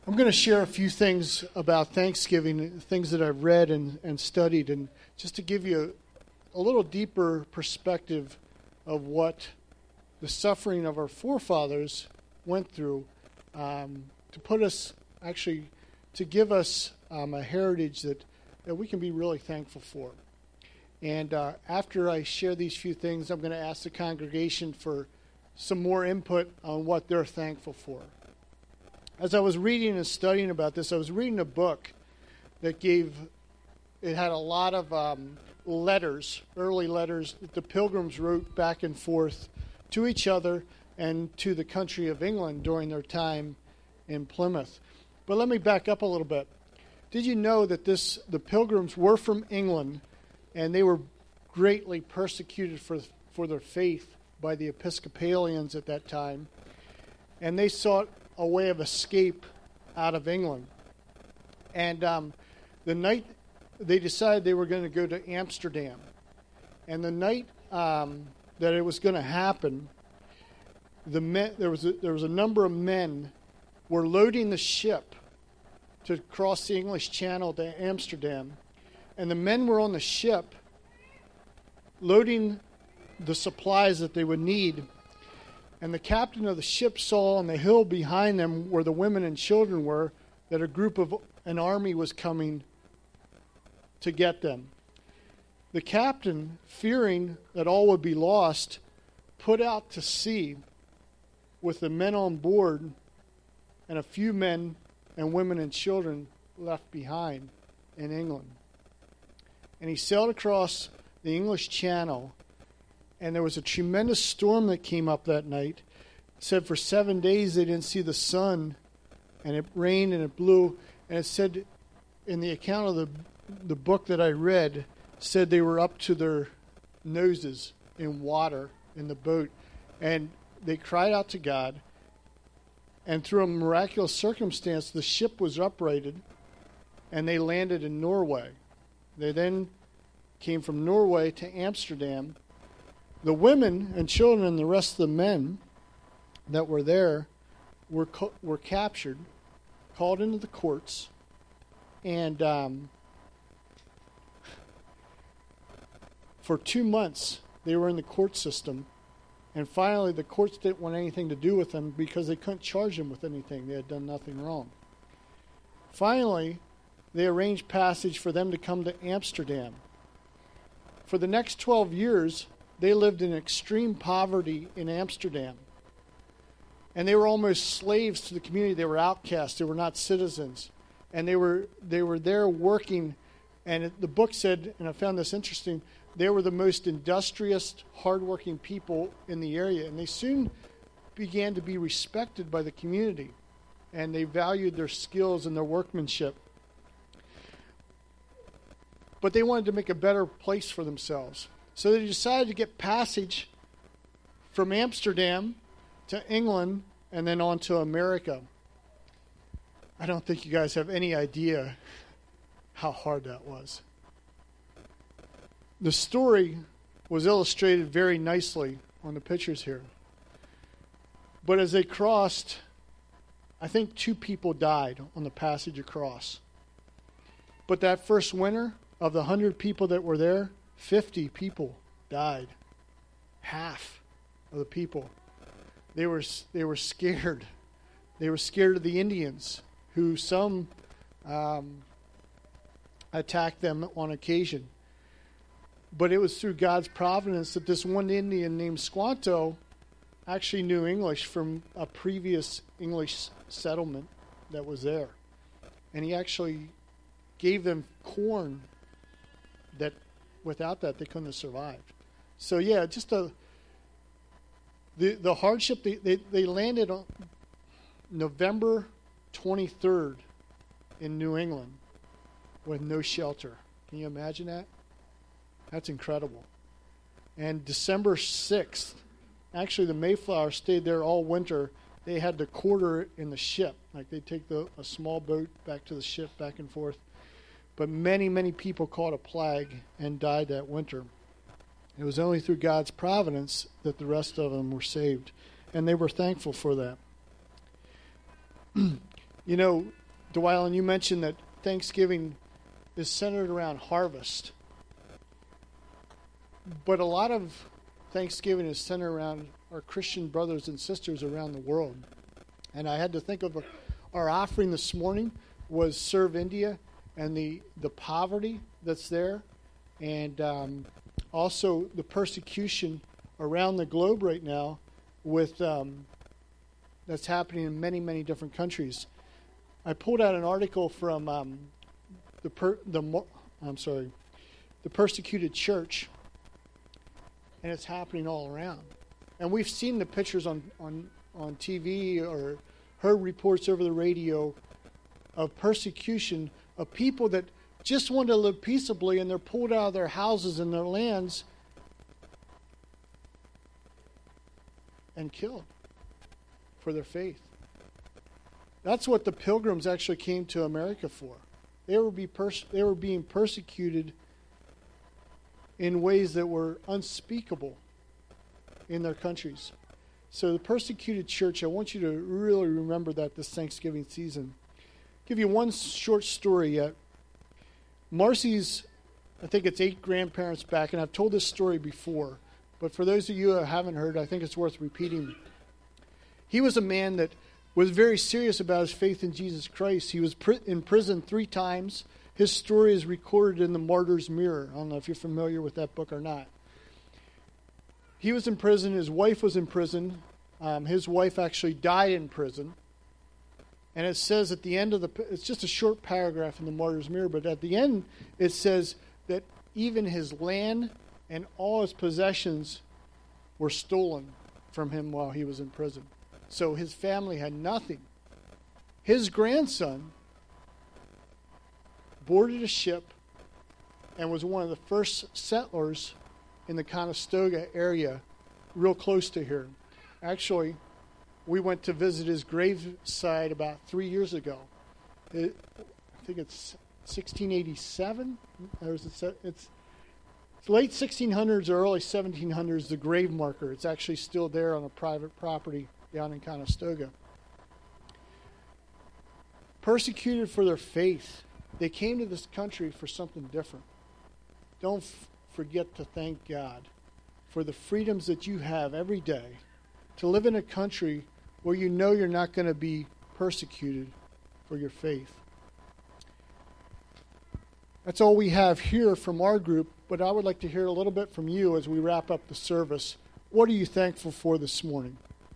I'm going to share a few things about Thanksgiving, things that I've read and studied, and just to give you a little deeper perspective of what the suffering of our forefathers went through to put us, actually, to give us a heritage that we can be really thankful for. And after I share these few things, I'm going to ask the congregation for some more input on what they're thankful for. As I was reading and studying about this, I was reading a book that had a lot of letters, early letters that the Pilgrims wrote back and forth to each other and to the country of England during their time in Plymouth. But let me back up a little bit. Did you know that the Pilgrims were from England, and they were greatly persecuted for their faith by the Episcopalians at that time, and they sought a way of escape out of England. And the night they decided they were going to go to Amsterdam, and the night that it was going to happen, there was a number of men were loading the ship to cross the English Channel to Amsterdam, and the men were on the ship loading the supplies that they would need. And the captain of the ship saw on the hill behind them, where the women and children were, that an army was coming to get them. The captain, fearing that all would be lost, put out to sea with the men on board and a few men and women and children left behind in England. And he sailed across the English Channel, and there was a tremendous storm that came up that night. It said for 7 days they didn't see the sun, and it rained and it blew. And it said in the account of the book that I read, said they were up to their noses in water in the boat. And they cried out to God, and through a miraculous circumstance, the ship was uprighted, and they landed in Norway. They then came from Norway to Amsterdam. The women and children and the rest of the men that were there were captured, called into the courts, and for 2 months they were in the court system. And finally, the courts didn't want anything to do with them because they couldn't charge them with anything. They had done nothing wrong. Finally, they arranged passage for them to come to Amsterdam. For the next 12 years, they lived in extreme poverty in Amsterdam. And they were almost slaves to the community. They were outcasts. They were not citizens. And they were there working. And the book said, and I found this interesting, they were the most industrious, hardworking people in the area. And they soon began to be respected by the community. And they valued their skills and their workmanship. But they wanted to make a better place for themselves. So they decided to get passage from Amsterdam to England and then on to America. I don't think you guys have any idea how hard that was. The story was illustrated very nicely on the pictures here. But as they crossed, I think 2 people died on the passage across. But that first winter, of the 100 people that were there, 50 people died. Half of the people. They were scared. They were scared of the Indians, who some attacked them on occasion. But it was through God's providence that this one Indian named Squanto actually knew English from a previous English settlement that was there. And he actually gave them corn that without that they couldn't have survived. So yeah, just the hardship. They landed on November 23rd in New England with no shelter. Can you imagine that? That's incredible. And December 6th, actually the Mayflower stayed there all winter. They had to quarter in the ship. Like they'd take a small boat back to the ship, back and forth. But many, many people caught a plague and died that winter. It was only through God's providence that the rest of them were saved. And they were thankful for that. You know, Dwaylen, you mentioned that Thanksgiving is centered around harvest. But a lot of Thanksgiving is centered around our Christian brothers and sisters around the world. And I had to think of our offering this morning was Serve India and the poverty that's there, and also the persecution around the globe right now with that's happening in many, many different countries. I pulled out an article from the persecuted church, and it's happening all around. And we've seen the pictures on TV or heard reports over the radio of persecution of people that just want to live peaceably, and they're pulled out of their houses and their lands and killed for their faith. That's what the Pilgrims actually came to America for. They were being persecuted in ways that were unspeakable in their countries. So the persecuted church, I want you to really remember that this Thanksgiving season. I'll give you one short story yet. Marcy's, I think it's 8 grandparents back, and I've told this story before, but for those of you who haven't heard, I think it's worth repeating. He was a man that was very serious about his faith in Jesus Christ. He was in prison 3 times. His story is recorded in the Martyr's Mirror. I don't know if you're familiar with that book or not. He was in prison. His wife was in prison. His wife actually died in prison. And it says at the end of it's just a short paragraph in the Martyr's Mirror, but at the end it says that even his land and all his possessions were stolen from him while he was in prison. So his family had nothing. His grandson boarded a ship and was one of the first settlers in the Conestoga area, real close to here. Actually, we went to visit his graveside about 3 years ago. I think it's 1687. It's late 1600s or early 1700s, the grave marker. It's actually still there on a private property down in Conestoga. Persecuted for their faith. They came to this country for something different. Don't forget to thank God for the freedoms that you have every day to live in a country where you know you're not going to be persecuted for your faith. That's all we have here from our group, but I would like to hear a little bit from you as we wrap up the service. What are you thankful for this morning?